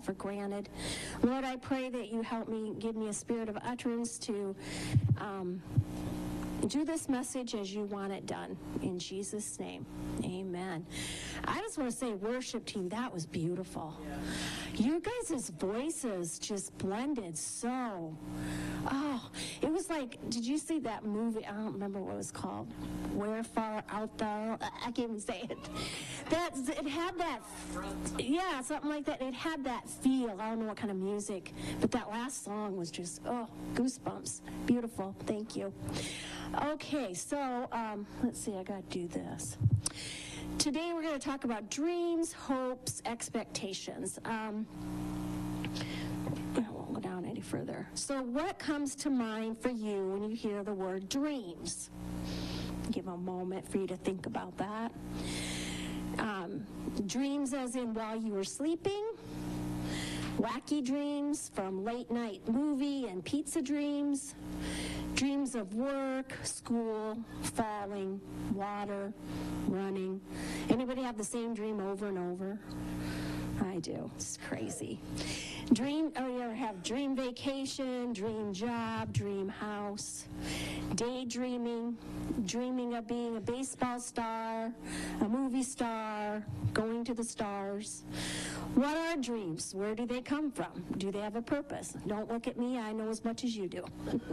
for granted. Lord, I pray that you help me, give me a spirit of utterance to do this message as you want it done. In Jesus' name, amen. I just want to say, worship team, that was beautiful. You guys' voices just blended so. Oh, it was like, did you see that movie? I don't remember what it was called. Where Far Out Thou? I can't even say it. It had that, yeah, something like that. It had that feel. I don't know what kind of music, but that last song was just, oh, goosebumps. Beautiful. Thank you. Okay, so let's see, I got to do this. Today we're going to talk about dreams, hopes, expectations. I won't go down any further. So what comes to mind for you when you hear the word dreams? Give a moment for you to think about that. Dreams as in while you were sleeping, wacky dreams from late night movie and pizza dreams, dreams of work, school, falling, water, running. Anybody have the same dream over and over? I do. It's crazy. You ever have dream vacation, dream job, dream house, daydreaming, dreaming of being a baseball star, a movie star, going to the stars. What are dreams? Where do they come from? Do they have a purpose? Don't look at me. I know as much as you do.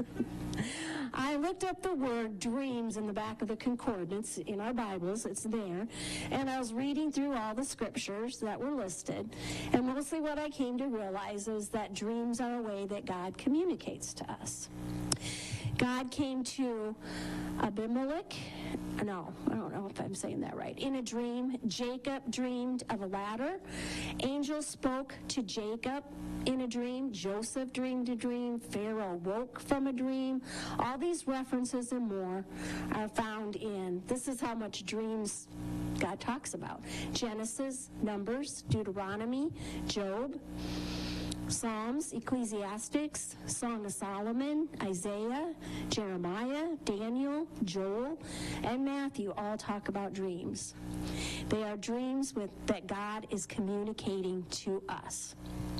I looked up the word dreams in the back of the concordance in our Bibles. It's there. And I was reading through all the scriptures that were listed. And mostly what I came to realize is that dreams are a way that God communicates to us. God came to Abimelech. No, I don't know if I'm saying that right. In a dream, Jacob dreamed of a ladder. Angels spoke to Jacob in a dream. Joseph dreamed a dream. Pharaoh woke from a dream. All these references and more are found in, this is how much dreams God talks about. Genesis, Numbers, Deuteronomy, Job, Psalms, Ecclesiastics, Song of Solomon, Isaiah, Jeremiah, Daniel, Joel, and Matthew all talk about dreams. They are dreams that God is communicating to us.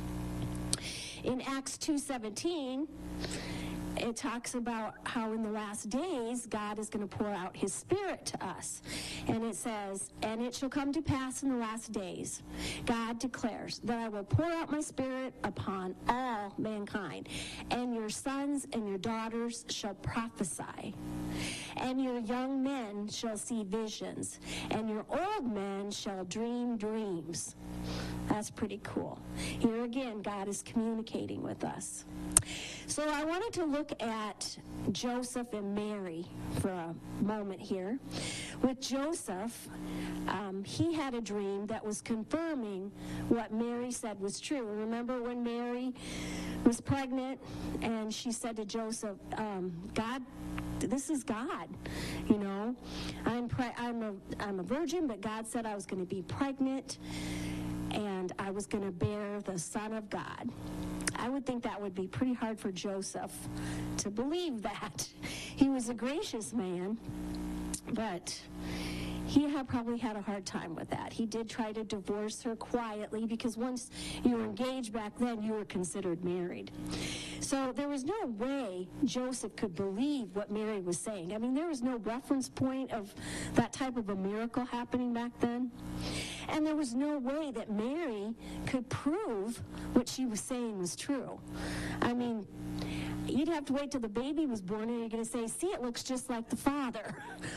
In Acts 2:17, it talks about how in the last days God is going to pour out his Spirit to us. And it says, and it shall come to pass in the last days, God declares, that I will pour out my Spirit upon all mankind, and your sons and your daughters shall prophesy, and your young men shall see visions, and your old men shall dream dreams. That's pretty cool. Here again, God is communicating with us. So I wanted to look at Joseph and Mary for a moment here. With Joseph, he had a dream that was confirming what Mary said was true. Remember when Mary was pregnant and she said to Joseph, God, this is God, you know. I'm a virgin, but God said I was going to be pregnant and I was going to bear the Son of God. I would think that would be pretty hard for Joseph to believe that. He was a gracious man, but he probably had a hard time with that. He did try to divorce her quietly because once you were engaged back then, you were considered married. So there was no way Joseph could believe what Mary was saying. I mean, there was no reference point of that type of a miracle happening back then. And there was no way that Mary could prove what she was saying was true. I mean, you'd have to wait till the baby was born and you're going to say, see, it looks just like the father.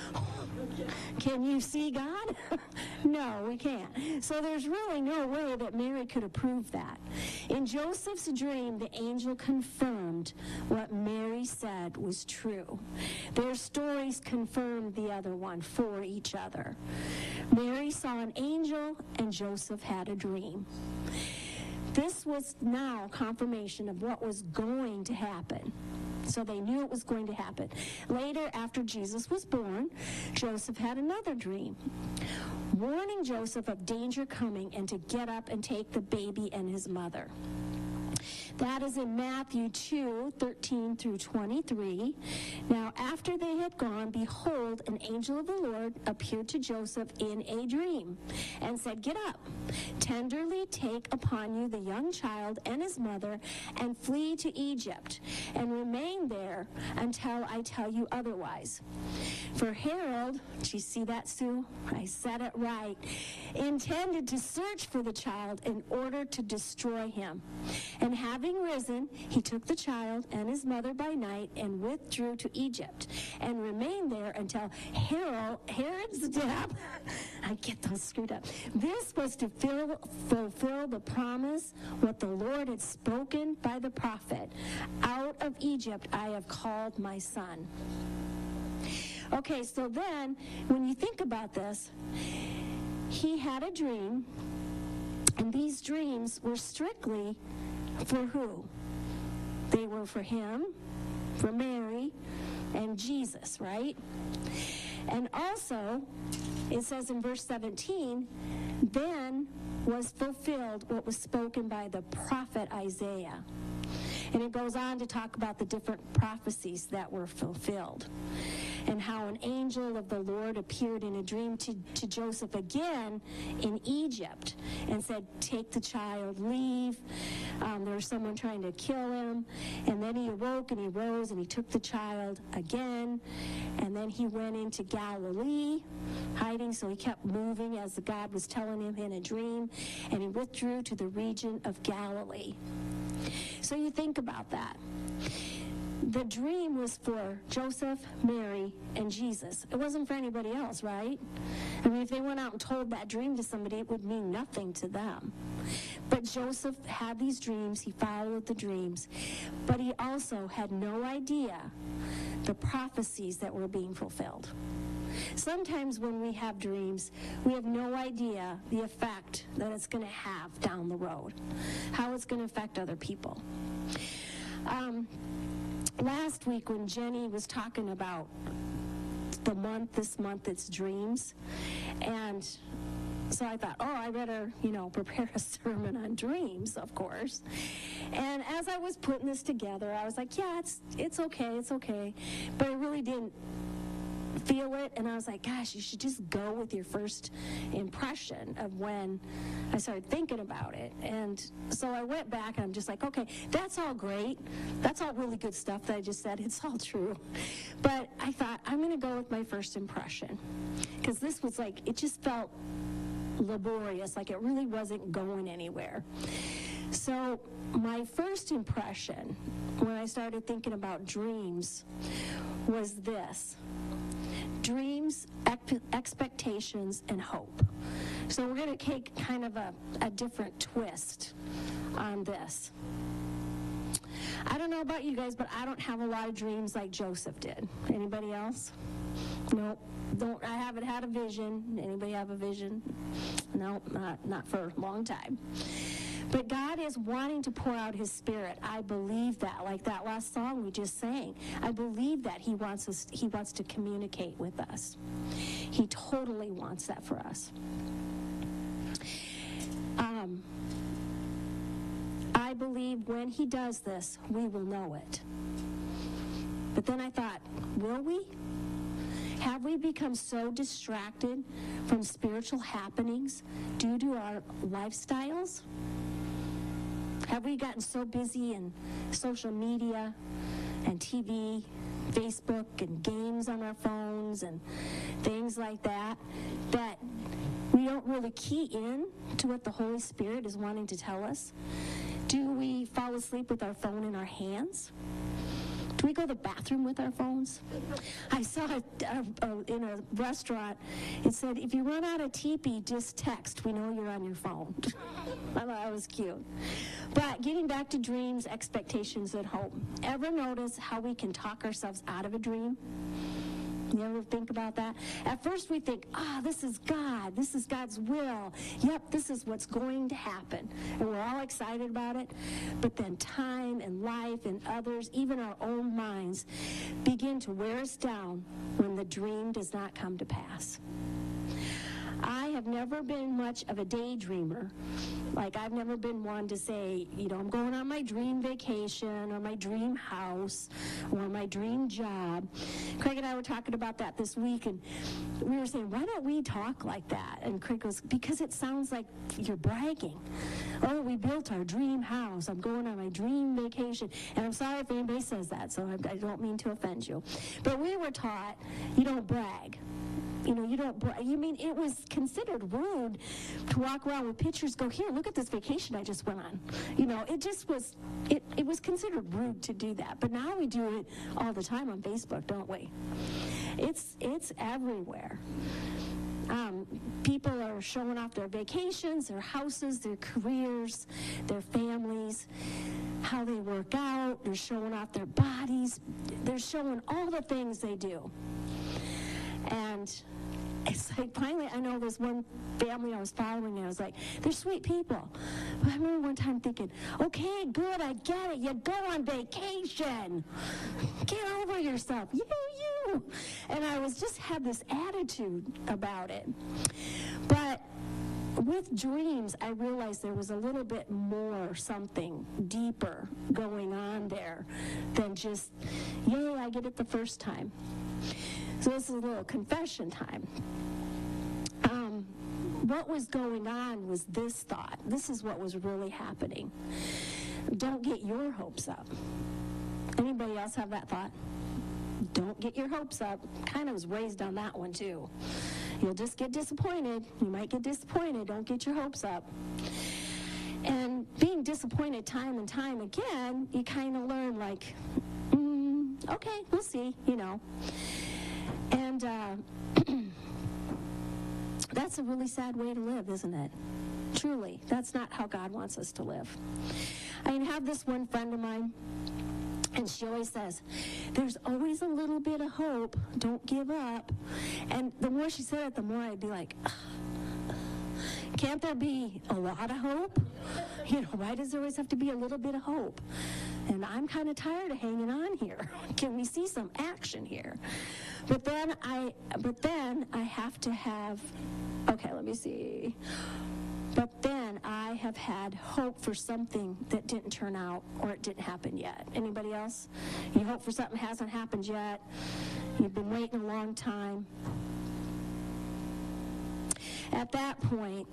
Can you see God? No, we can't. So there's really no way that Mary could have proved that. In Joseph's dream, the angel confirmed what Mary said was true. Their stories confirmed the other one for each other. Mary saw an angel and Joseph had a dream. This was now confirmation of what was going to happen. So they knew it was going to happen. Later, after Jesus was born, Joseph had another dream, warning Joseph of danger coming and to get up and take the baby and his mother. That is in Matthew 2:13 through 23. Now, after they had gone, behold, an angel of the Lord appeared to Joseph in a dream and said, "Get up, tenderly take upon you the young child and his mother, and flee to Egypt, and remain there until I tell you otherwise. For Herod," do you see that, Sue? I said it right, "intended to search for the child in order to destroy him. And having risen, he took the child and his mother by night and withdrew to Egypt, and remained there until Herod's death." I get those screwed up. "This was to fulfill the promise, what the Lord had spoken by the prophet. Out of Egypt I have called my son." Okay, so then, when you think about this, he had a dream, and these dreams were strictly for who? They were for him, for Mary, and Jesus, right? And also, it says in verse 17, then was fulfilled what was spoken by the prophet Isaiah. And it goes on to talk about the different prophecies that were fulfilled, and how an angel of the Lord appeared in a dream to Joseph again in Egypt and said, "Take the child, leave." There was someone trying to kill him. And then he awoke and he rose and he took the child again. And then he went into Galilee, hiding, so he kept moving as God was telling him in a dream. And he withdrew to the region of Galilee. So you think about that. The dream was for Joseph, Mary, and Jesus. It wasn't for anybody else, right? I mean, if they went out and told that dream to somebody, it would mean nothing to them. But Joseph had these dreams. He followed the dreams. But he also had no idea the prophecies that were being fulfilled. Sometimes when we have dreams, we have no idea the effect that it's going to have down the road, how it's going to affect other people. Last week when Jenny was talking about this month it's dreams, and so I thought, I better, prepare a sermon on dreams, of course. And as I was putting this together, I was like, yeah, it's okay. But I really didn't feel it, and I was like, gosh, you should just go with your first impression of when I started thinking about it. And so I went back, and I'm just like, okay, that's all great. That's all really good stuff that I just said. It's all true. But I thought, I'm going to go with my first impression, because this was like, it just felt laborious, like it really wasn't going anywhere. So my first impression when I started thinking about dreams was this: dreams, expectations, and hope. So we're going to take kind of a different twist on this. I don't know about you guys, but I don't have a lot of dreams like Joseph did. Anybody else? Nope. I haven't had a vision. Anybody have a vision? No, not for a long time. But God is wanting to pour out his Spirit. I believe that, like that last song we just sang. I believe that he wants to communicate with us. He totally wants that for us. I believe when he does this, we will know it. But then I thought, will we? Have we become so distracted from spiritual happenings due to our lifestyles? Have we gotten so busy in social media and TV, Facebook, and games on our phones and things like that, that we don't really key in to what the Holy Spirit is wanting to tell us? Do we fall asleep with our phone in our hands? Do we go to the bathroom with our phones? I saw in a restaurant, it said, if you run out of teepee, just text. We know you're on your phone. I thought that was cute. But getting back to dreams, expectations, and hope. Ever notice how we can talk ourselves out of a dream? You ever think about that? At first we think, this is God. This is God's will. Yep, this is what's going to happen. And we're all excited about it. But then time and life and others, even our own minds, begin to wear us down when the dream does not come to pass. I have never been much of a daydreamer. Like, I've never been one to say, I'm going on my dream vacation or my dream house or my dream job. Craig and I were talking about that this week, and we were saying, why don't we talk like that? And Craig goes, because it sounds like you're bragging. Oh, we built our dream house. I'm going on my dream vacation. And I'm sorry if anybody says that, so I don't mean to offend you. But we were taught, you don't brag. You don't, it was considered rude to walk around with pictures, go, here, look at this vacation I just went on. It just was, it was considered rude to do that. But now we do it all the time on Facebook, don't we? It's everywhere. People are showing off their vacations, their houses, their careers, their families, how they work out. They're showing off their bodies. They're showing all the things they do. And it's like, finally, I know there's one family I was following, and I was like, they're sweet people. But I remember one time thinking, okay, good, I get it. You go on vacation. Get over yourself. You. And I had this attitude about it. But with dreams, I realized there was a little bit more, something deeper going on there than just, yay, I get it the first time. So this is a little confession time. What was going on was this thought. This is what was really happening. Don't get your hopes up. Anybody else have that thought? Don't get your hopes up. Kind of was raised on that one too. You'll just get disappointed. You might get disappointed. Don't get your hopes up. And being disappointed time and time again, you kind of learn like, okay, we'll see, And that's a really sad way to live, isn't it? Truly, that's not how God wants us to live. I have this one friend of mine, and she always says, there's always a little bit of hope. Don't give up. And the more she said it, the more I'd be like, can't there be a lot of hope? Why does there always have to be a little bit of hope? And I'm kind of tired of hanging on here. Can we see some action here? But then I have to have, okay, let me see. But then I have had hope for something that didn't turn out or it didn't happen yet. Anybody else? You hope for something that hasn't happened yet. You've been waiting a long time. At that point,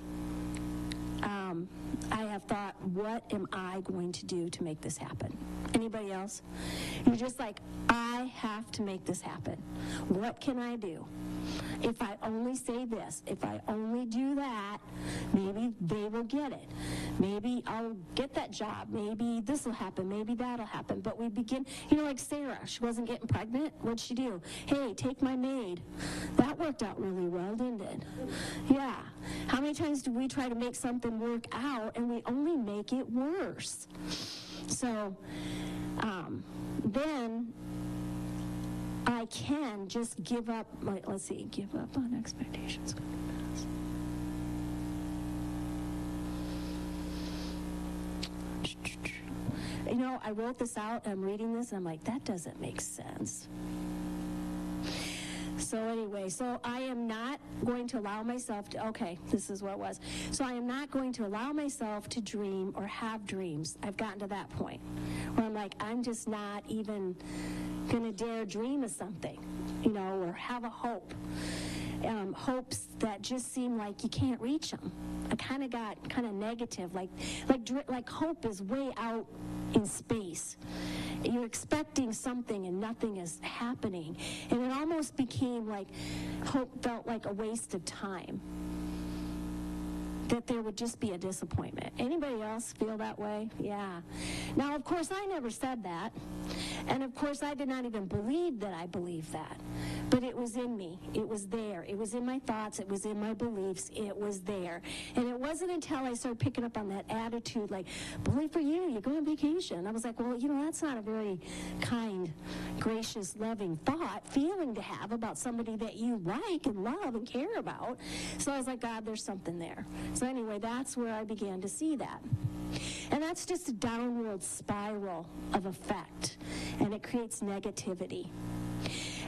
I have thought, what am I going to do to make this happen? Anybody else? You're just like, I have to make this happen. What can I do? If I only say this, if I only do that, maybe they will get it. Maybe I'll get that job. Maybe this will happen. Maybe that'll happen. But we begin, like Sarah, she wasn't getting pregnant. What'd she do? Hey, take my maid. That worked out really well, didn't it? Yeah. How many times do we try to make something work out and we only make it worse? So then I can just give up, give up on expectations. I wrote this out, I'm reading this, and I'm like, that doesn't make sense. So anyway, I am not going to allow myself to, okay, this is what it was. So I am not going to allow myself to dream or have dreams. I've gotten to that point where I'm like, I'm just not even going to dare dream of something, or have a hope. Hopes that just seem like you can't reach them. I kind of got negative, like hope is way out in space. You're expecting something and nothing is happening. And it almost became like hope felt like a waste of time. That there would just be a disappointment. Anybody else feel that way? Yeah. Now, of course, I never said that. And of course, I did not even believe that I believed that. But it was in me. It was there. It was in my thoughts. It was in my beliefs. It was there. And it wasn't until I started picking up on that attitude, like, bully for you go on vacation. I was like, well, that's not a very kind, gracious, loving feeling to have about somebody that you like and love and care about. So I was like, God, there's something there. So anyway, that's where I began to see that. And that's just a downward spiral of effect, and it creates negativity.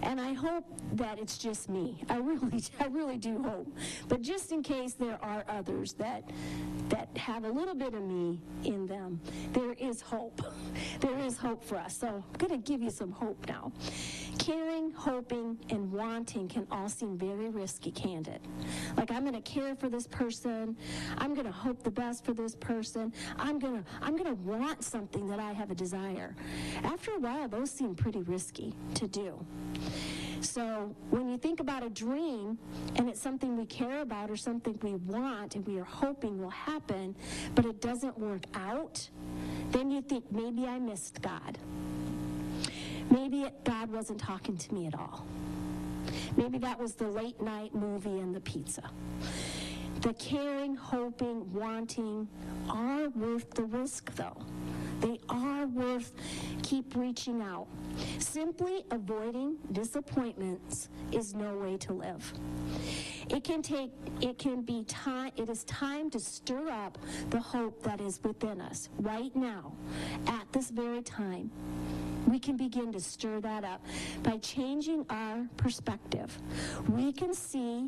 And I hope that it's just me. I really do hope. But just in case there are others that have a little bit of me in them, there is hope. There is hope for us. So I'm going to give you some hope now. Caring, hoping, and wanting can all seem very risky, can't it? Like, I'm going to care for this person. I'm going to hope the best for this person. I'm going to want something that I have a desire. After a while, those seem pretty risky to do. So when you think about a dream and it's something we care about or something we want and we are hoping will happen, but it doesn't work out, then you think, maybe I missed God. Maybe God wasn't talking to me at all. Maybe that was the late night movie and the pizza. The caring, hoping, wanting are worth the risk, though. They are worth keep reaching out. Simply avoiding disappointments is no way to live. It is time to stir up the hope that is within us right now, at this very time. We can begin to stir that up by changing our perspective. You can see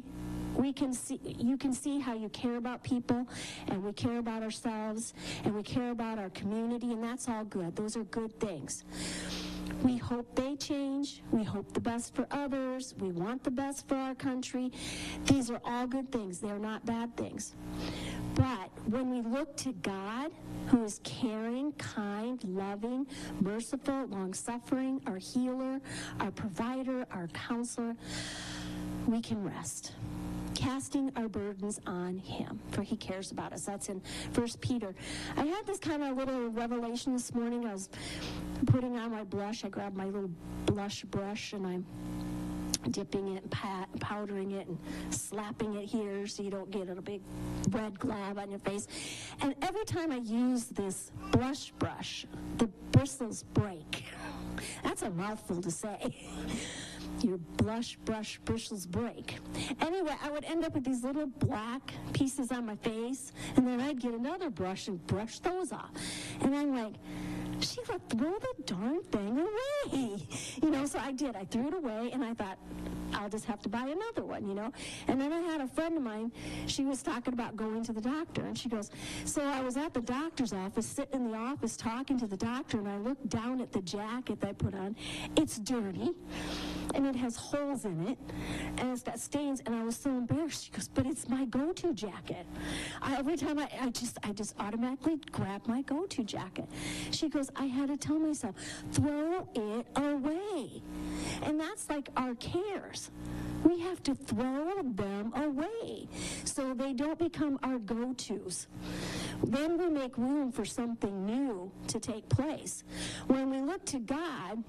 how you care about people, and we care about ourselves, and we care about our community, and that's all good. Those are good things. We hope they change. We hope the best for others. We want the best for our country. These are all good things. They're not bad things. But when we look to God, who is caring, kind, loving, merciful, long-suffering, our healer, our provider, our counselor, we can rest, casting our burdens on him, for he cares about us. That's in 1 Peter. I had this kind of little revelation this morning. I was putting on my blush. I grabbed my little blush brush, and I'm dipping it and powdering it and slapping it here so you don't get a big red glob on your face. And every time I use this blush brush, the bristles break. That's a mouthful to say. Your blush brush bristles break. Anyway, I would end up with these little black pieces on my face, and then I'd get another brush and brush those off. And I'm like, Sheila, throw the darn thing away. So I did. I threw it away, and I thought, I'll just have to buy another one, And then I had a friend of mine, she was talking about going to the doctor, and she goes, so I was at the doctor's office, sitting in the office talking to the doctor, and I looked down at the jacket that I put on. It's dirty, and it has holes in it, and it's got stains, and I was so embarrassed. She goes, but it's my go-to jacket. Every time I just automatically grab my go-to jacket. She goes, I had to tell myself, throw it away. And that's like our cares. We have to throw them away so they don't become our go-tos. Then we make room for something new to take place. When we look to God,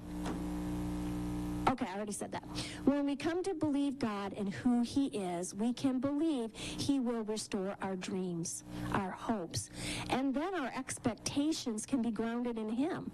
okay, I already said that. When we come to believe God and who he is, we can believe he will restore our dreams, our hopes, and then our expectations can be grounded in him.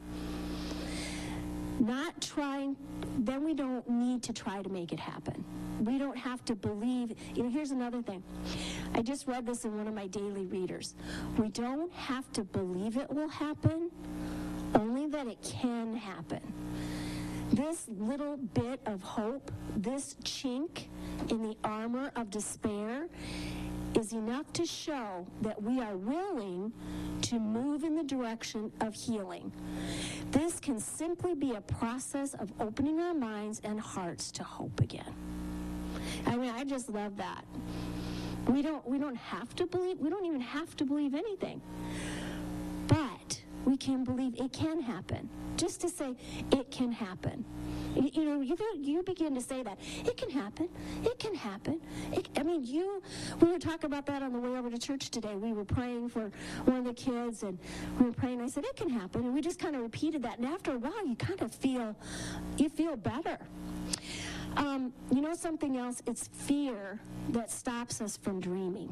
Then we don't need to try to make it happen. We don't have to believe. Here's another thing. I just read this in one of my daily readers. We don't have to believe it will happen, only that it can happen. This little bit of hope, this chink in the armor of despair, is enough to show that we are willing to move in the direction of healing. This can simply be a process of opening our minds and hearts to hope again. I just love that. We don't have to believe. We don't even have to believe anything. But we can believe it can happen. Just to say it can happen. You begin to say that. It can happen. It can happen. We were talking about that on the way over to church today. We were praying for one of the kids, and we were praying. I said, it can happen. And we just kind of repeated that. And after a while, you kind of feel better. Something else, it's fear that stops us from dreaming.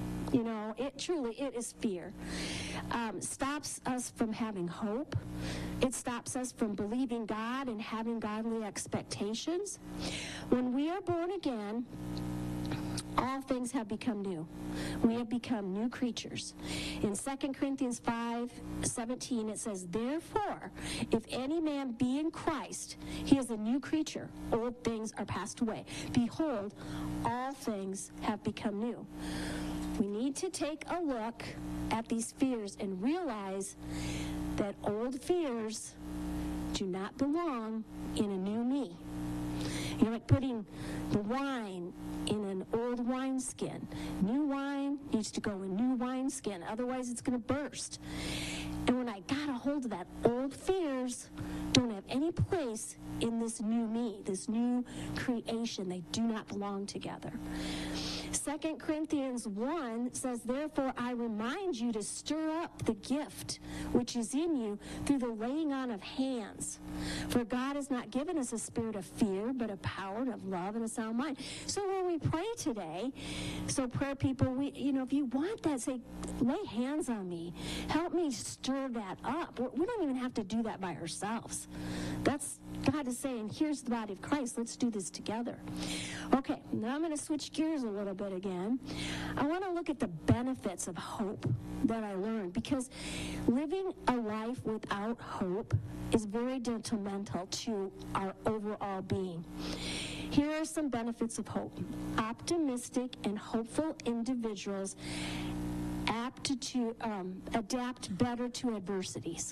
It is fear. Stops us from having hope. It stops us from believing God and having godly expectations. When we are born again, all things have become new. We have become new creatures. In 2 Corinthians 5:17, it says, therefore, if any man be in Christ, he is a new creature. Old things are passed away. Behold, all things have become new. We need to take a look at these fears and realize that old fears do not belong in a new me. You're like putting the wine in an old wineskin. New wine needs to go in new wineskin, otherwise it's going to burst. And when I got a hold of that, old fears don't have any place in this new me, this new creation. They do not belong together. 2 Corinthians 1 says, therefore I remind you to stir up the gift which is in you through the laying on of hands. For God has not given us a spirit of fear, but of power and of love and a sound mind. So when we pray today, so prayer people, if you want that, say, lay hands on me. Help me stir that up. We don't even have to do that by ourselves. That's God is saying, here's the body of Christ. Let's do this together. Okay, now I'm going to switch gears a little bit again. I want to look at the benefits of hope that I learned, because living a life without hope is very detrimental to our overall being. Here are some benefits of hope. Optimistic and hopeful individuals apt to adapt better to adversities,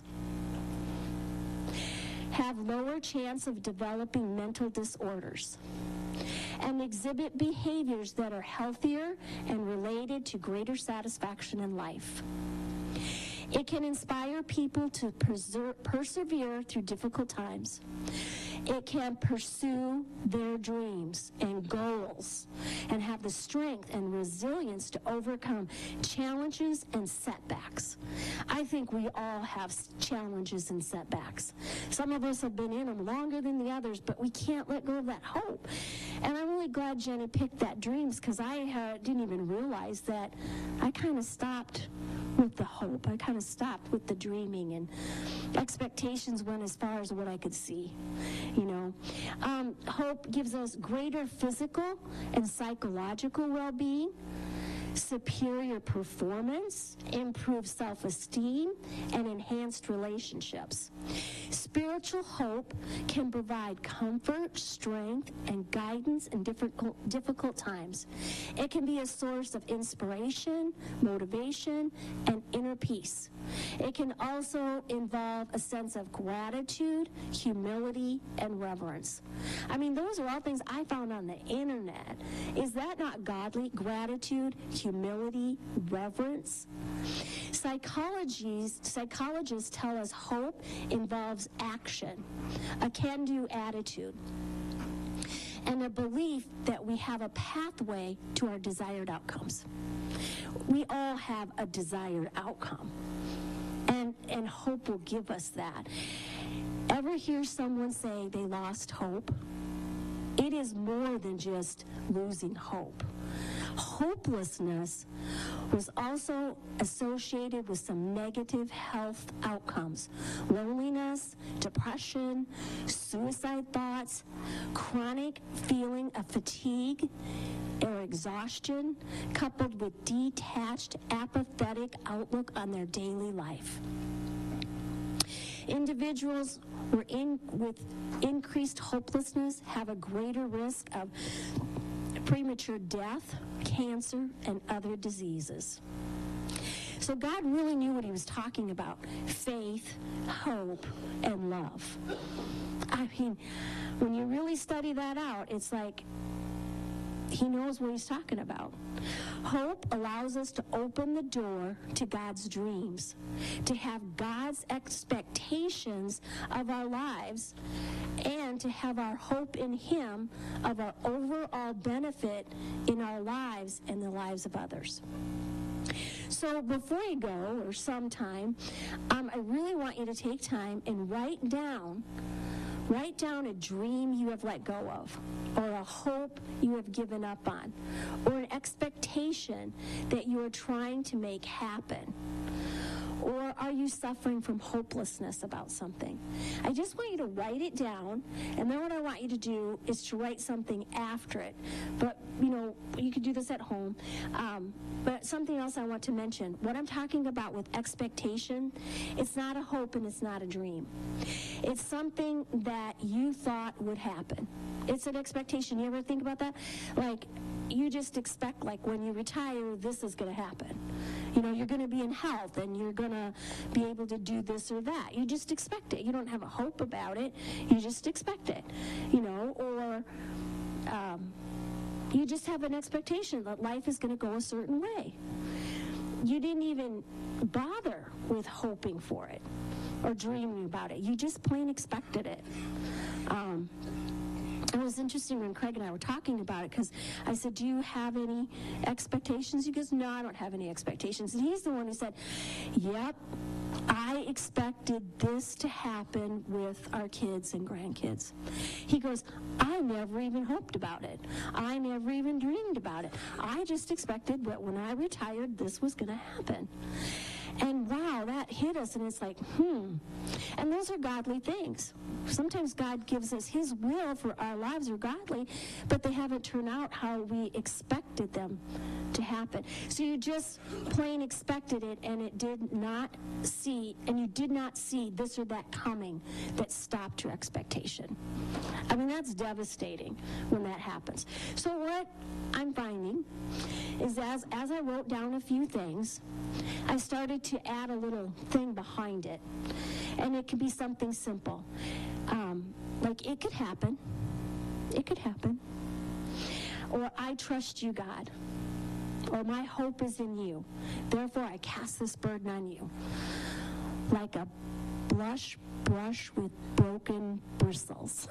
have lower chance of developing mental disorders, and exhibit behaviors that are healthier and related to greater satisfaction in life. It can inspire people to persevere through difficult times. It can pursue their dreams and goals and have the strength and resilience to overcome challenges and setbacks. I think we all have challenges and setbacks. Some of us have been in them longer than the others, but we can't let go of that hope. And I'm really glad Jenny picked that dreams, because I didn't even realize that I kind of stopped with the hope. I kind of stopped with the dreaming, and expectations went as far as what I could see. Hope gives us greater physical and psychological well-being, superior performance, improved self-esteem, and enhanced relationships. Spiritual hope can provide comfort, strength, and guidance in difficult times. It can be a source of inspiration, motivation, and inner peace. It can also involve a sense of gratitude, humility, and reverence. Those are all things I found on the internet. Is that not godly? Gratitude, humility, reverence. Psychologists tell us hope involves action, a can-do attitude, and a belief that we have a pathway to our desired outcomes. We all have a desired outcome, and hope will give us that. Ever hear someone say they lost hope? It is more than just losing hope. Hopelessness was also associated with some negative health outcomes: loneliness, depression, suicide thoughts, chronic feeling of fatigue or exhaustion, coupled with detached, apathetic outlook on their daily life. Individuals with increased hopelessness have a greater risk of premature death, cancer, and other diseases. So God really knew what he was talking about: faith, hope, and love. When you really study that out, it's like he knows what he's talking about. Hope allows us to open the door to God's dreams, to have God's expectations of our lives, and to have our hope in him of our overall benefit in our lives and the lives of others. So before you go, or sometime, I really want you to take time and write down a dream you have let go of, or a hope you have given up on, or an expectation that you are trying to make happen. Or are you suffering from hopelessness about something? I just want you to write it down, and then what I want you to do is to write something after it. But you could do this at home. But something else I want to mention, what I'm talking about with expectation, it's not a hope and it's not a dream. It's something that you thought would happen. It's an expectation. You ever think about that? Like, you just expect, like, when you retire, this is going to happen. You're going to be in health and you're going to be able to do this or that. You just expect it. You don't have a hope about it. You just expect it, or you just have an expectation that life is going to go a certain way. You didn't even bother with hoping for it or dreaming about it. You just plain expected it. It was interesting when Craig and I were talking about it, because I said, do you have any expectations? He goes, no, I don't have any expectations. And he's the one who said, yep, I expected this to happen with our kids and grandkids. He goes, I never even hoped about it. I never even dreamed about it. I just expected that when I retired, this was going to happen. And wow, that hit us, and it's like, And those are godly things. Sometimes God gives us his will for our lives are godly, but they haven't turned out how we expected them to happen. So you just plain expected it, and you did not see this or that coming that stopped your expectation. I mean, that's devastating when that happens. So what I'm finding is as I wrote down a few things, I started to add a little thing behind it. And it could be something simple. Like, it could happen. It could happen. Or, I trust you, God. Or, my hope is in you. Therefore, I cast this burden on you. Like a brush with broken bristles.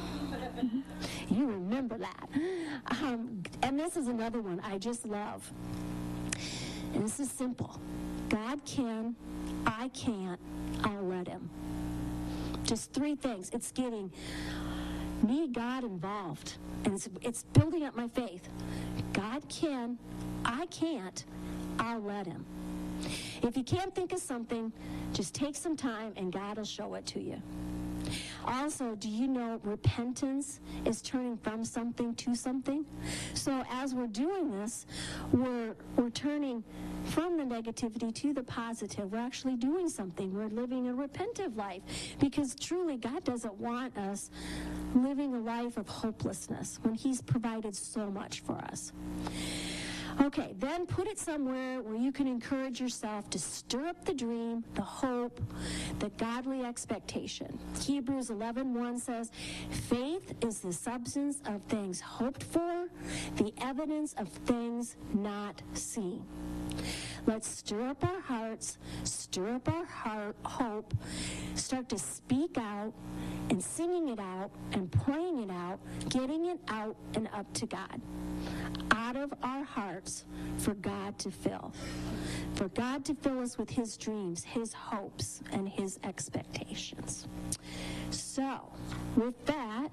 You remember that. And this is another one I just love. And this is simple. God can, I can't, I'll let him. Just 3 things. It's getting me, God, involved. And it's building up my faith. God can, I can't, I'll let him. If you can't think of something, just take some time and God will show it to you. Also, do you know repentance is turning from something to something? So as we're doing this, we're turning from the negativity to the positive. We're actually doing something. We're living a repentant life, because truly God doesn't want us living a life of hopelessness when he's provided so much for us. Okay, then put it somewhere where you can encourage yourself to stir up the dream, the hope, the godly expectation. Hebrews 11:1 says, faith is the substance of things hoped for, the evidence of things not seen. Let's stir up our hearts, stir up our hope, start to speak out and singing it out and praying it out, getting it out and up to God. Out of our hearts for God to fill. For God to fill us with his dreams, his hopes, and his expectations. So, with that,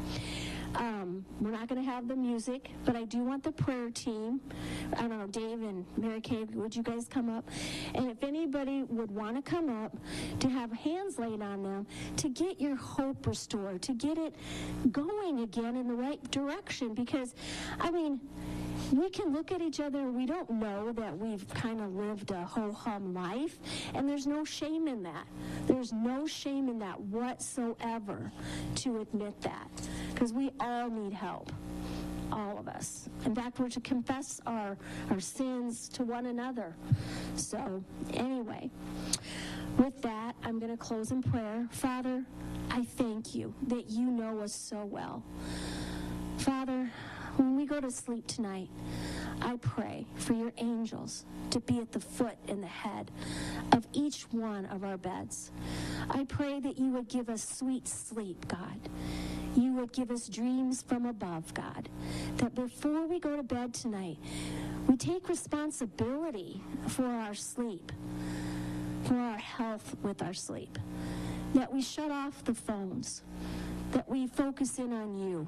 we're not going to have the music, but I do want the prayer team. I don't know, Dave and Mary Kay, would you guys come up? And if anybody would want to come up, to have hands laid on them, to get your hope restored, to get it going again in the right direction. Because, I mean, we can look at each other and we don't know that we've kind of lived a ho-hum life, and there's no shame in that. There's no shame in that whatsoever to admit that, because we all need help, all of us. In fact, we're to confess our sins to one another. So anyway, with that, I'm going to close in prayer. Father, I thank you that you know us so well. Father, when we go to sleep tonight, I pray for your angels to be at the foot and the head of each one of our beds. I pray that you would give us sweet sleep, God. You would give us dreams from above, God. That before we go to bed tonight, we take responsibility for our sleep, for our health with our sleep. That we shut off the phones. That we focus in on you.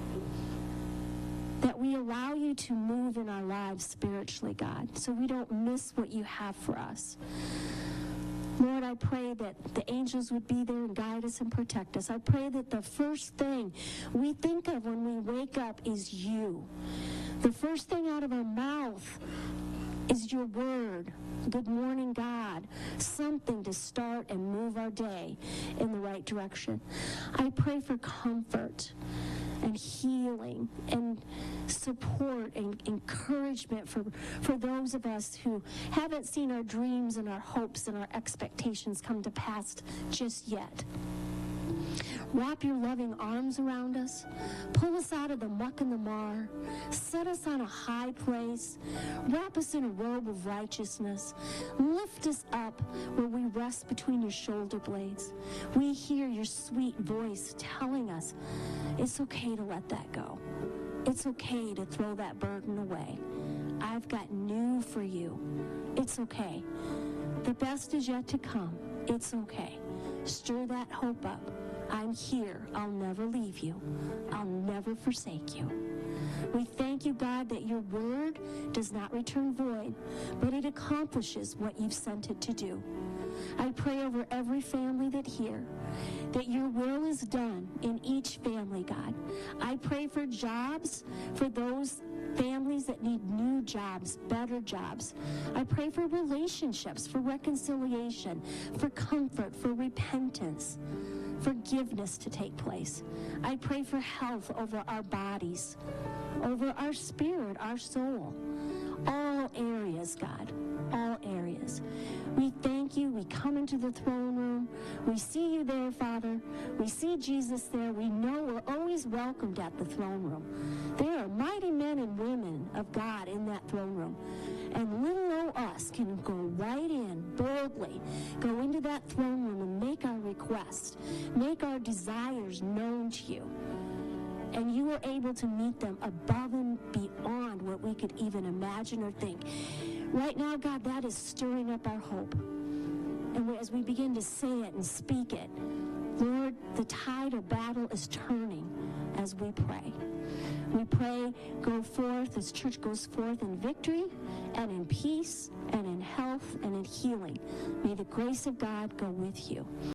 That we allow you to move in our lives spiritually, God, so we don't miss what you have for us. Lord, I pray that the angels would be there and guide us and protect us. I pray that the first thing we think of when we wake up is you. The first thing out of our mouth is your word. Good morning, God. Something to start and move our day in the right direction. I pray for comfort and healing and support and encouragement for those of us who haven't seen our dreams and our hopes and our expectations come to pass just yet. Wrap your loving arms around us. Pull us out of the muck and the mar. Set us on a high place. Wrap us in a robe of righteousness. Lift us up where we rest between your shoulder blades. We hear your sweet voice telling us it's okay to let that go. It's okay to throw that burden away. I've got new for you. It's okay. The best is yet to come. It's okay. Stir that hope up. I'm here. I'll never leave you. I'll never forsake you. We thank you, God, that your word does not return void, but it accomplishes what you've sent it to do. I pray over every family that your will is done in each family, God. I pray for jobs for those families that need new jobs, better jobs. I pray for relationships, for reconciliation, for comfort, for repentance, forgiveness to take place. I pray for health over our bodies, over our spirit, our soul. All areas, God, all areas. We thank you. We come into the throne room. We see you there, Father. We see Jesus there. We know we're always welcomed at the throne room. There are mighty men and women of God in that throne room. And little old us can go right in boldly, go into that throne room and make our request, make our desires known to you. And you are able to meet them above and beyond what we could even imagine or think. Right now, God, that is stirring up our hope. And as we begin to say it and speak it, Lord, the tide of battle is turning as we pray. We pray, go forth, as church goes forth in victory and in peace and in health and in healing. May the grace of God go with you.